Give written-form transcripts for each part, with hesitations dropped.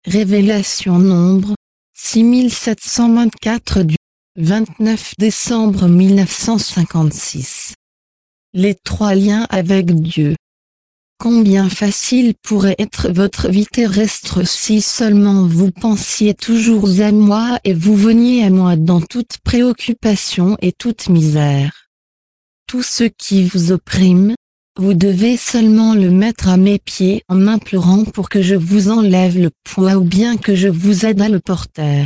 Révélation nombre 6724 du 29 décembre 1956. Les 3 liens avec Dieu. Combien facile pourrait être votre vie terrestre si seulement vous pensiez toujours à moi et vous veniez à moi dans toute préoccupation et toute misère. Tout ce qui vous opprime, vous devez seulement le mettre à mes pieds en m'implorant pour que je vous enlève le poids ou bien que je vous aide à le porter.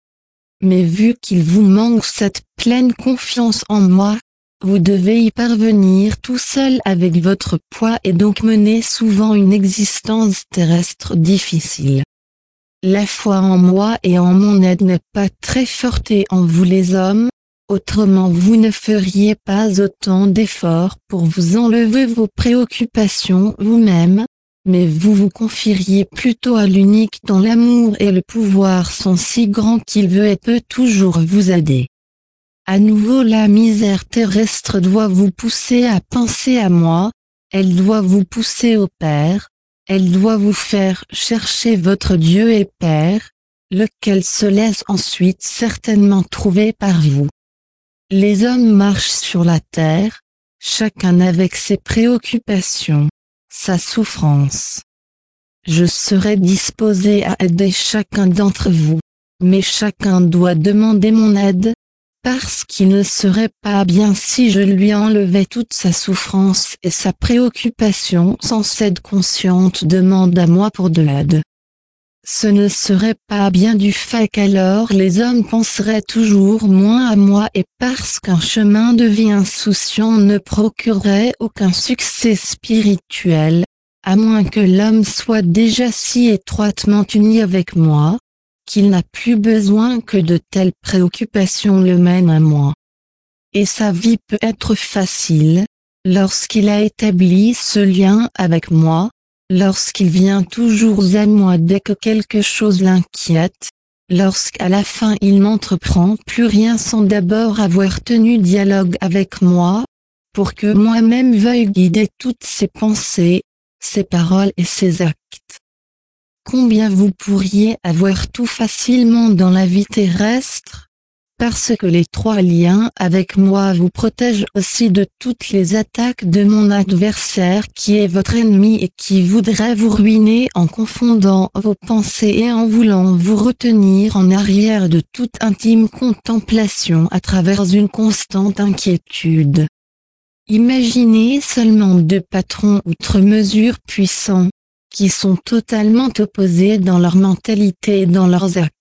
Mais vu qu'il vous manque cette pleine confiance en moi, vous devez y parvenir tout seul avec votre poids et donc mener souvent une existence terrestre difficile. La foi en moi et en mon aide n'est pas très forte en vous les hommes, autrement vous ne feriez pas autant d'efforts pour vous enlever vos préoccupations vous-même, mais vous vous confieriez plutôt à l'unique dont l'amour et le pouvoir sont si grands qu'il veut et peut toujours vous aider. À nouveau la misère terrestre doit vous pousser à penser à moi, elle doit vous pousser au Père, elle doit vous faire chercher votre Dieu et Père, lequel se laisse ensuite certainement trouver par vous. Les hommes marchent sur la terre, chacun avec ses préoccupations, sa souffrance. Je serai disposé à aider chacun d'entre vous, mais chacun doit demander mon aide, parce qu'il ne serait pas bien si je lui enlevais toute sa souffrance et sa préoccupation sans cette consciente demande à moi pour de l'aide. Ce ne serait pas bien du fait qu'alors les hommes penseraient toujours moins à moi et parce qu'un chemin de vie insouciant ne procurerait aucun succès spirituel, à moins que l'homme soit déjà si étroitement uni avec moi, qu'il n'a plus besoin que de telles préoccupations le mènent à moi. Et sa vie peut être facile, lorsqu'il a établi ce lien avec moi, lorsqu'il vient toujours à moi dès que quelque chose l'inquiète, lorsqu'à la fin il n'entreprend plus rien sans d'abord avoir tenu dialogue avec moi, pour que moi-même veuille guider toutes ses pensées, ses paroles et ses actes. Combien vous pourriez avoir tout facilement dans la vie terrestre, parce que les 3 liens avec moi vous protègent aussi de toutes les attaques de mon adversaire qui est votre ennemi et qui voudrait vous ruiner en confondant vos pensées et en voulant vous retenir en arrière de toute intime contemplation à travers une constante inquiétude. Imaginez seulement 2 patrons outre mesure puissants, qui sont totalement opposés dans leur mentalité et dans leurs actes.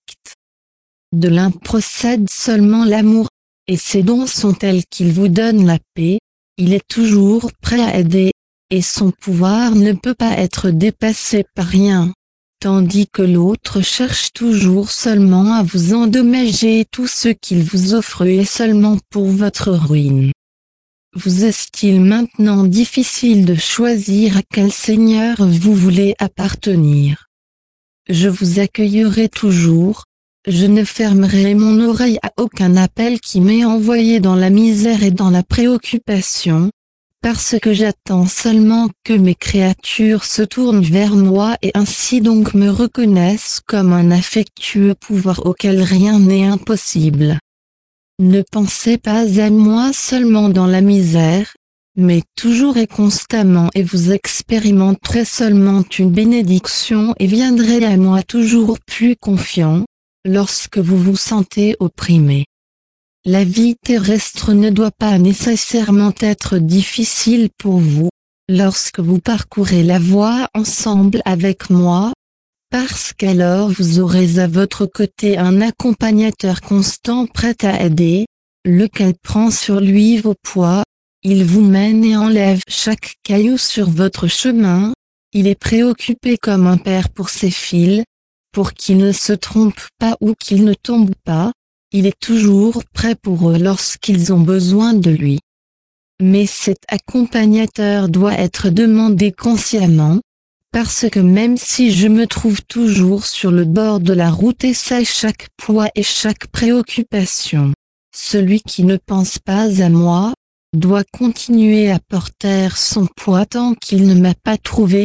De l'un procède seulement l'amour, et ses dons sont tels qu'il vous donne la paix, il est toujours prêt à aider, et son pouvoir ne peut pas être dépassé par rien, tandis que l'autre cherche toujours seulement à vous endommager. Tout ce qu'il vous offre est seulement pour votre ruine. Vous est-il maintenant difficile de choisir à quel Seigneur vous voulez appartenir? Je vous accueillerai toujours, je ne fermerai mon oreille à aucun appel qui m'est envoyé dans la misère et dans la préoccupation, parce que j'attends seulement que mes créatures se tournent vers moi et ainsi donc me reconnaissent comme un affectueux pouvoir auquel rien n'est impossible. Ne pensez pas à moi seulement dans la misère, mais toujours et constamment et vous expérimenterez seulement une bénédiction et viendrez à moi toujours plus confiant, lorsque vous vous sentez opprimé. La vie terrestre ne doit pas nécessairement être difficile pour vous, lorsque vous parcourez la voie ensemble avec moi, parce qu'alors vous aurez à votre côté un accompagnateur constant prêt à aider, lequel prend sur lui vos poids, il vous mène et enlève chaque caillou sur votre chemin, il est préoccupé comme un père pour ses fils, pour qu'ils ne se trompent pas ou qu'ils ne tombent pas, il est toujours prêt pour eux lorsqu'ils ont besoin de lui. Mais cet accompagnateur doit être demandé consciemment, parce que même si je me trouve toujours sur le bord de la route et sais chaque poids et chaque préoccupation, celui qui ne pense pas à moi, doit continuer à porter son poids tant qu'il ne m'a pas trouvé,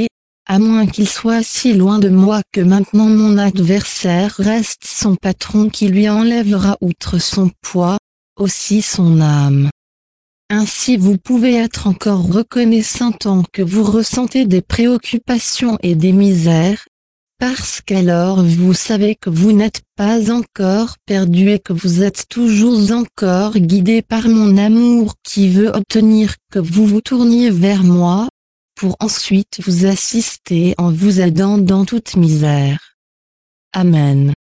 à moins qu'il soit si loin de moi que maintenant mon adversaire reste son patron qui lui enlèvera outre son poids, aussi son âme. Ainsi vous pouvez être encore reconnaissant tant que vous ressentez des préoccupations et des misères, parce qu'alors vous savez que vous n'êtes pas encore perdu et que vous êtes toujours encore guidé par mon amour qui veut obtenir que vous vous tourniez vers moi, pour ensuite vous assister en vous aidant dans toute misère. Amen.